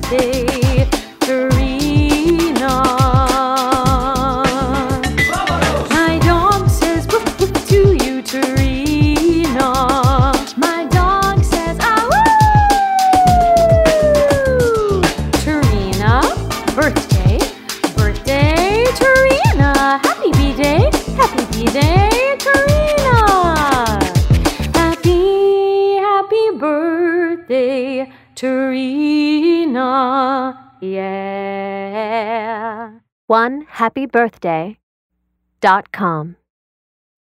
birthday, Tarina. My dog says woof woof to you, Tarina. My dog says ah woo. Tarina, birthday, Tarina. Happy B-Day, Tarina. Happy birthday, Tarina. Yeah. OneHappyBirthday.com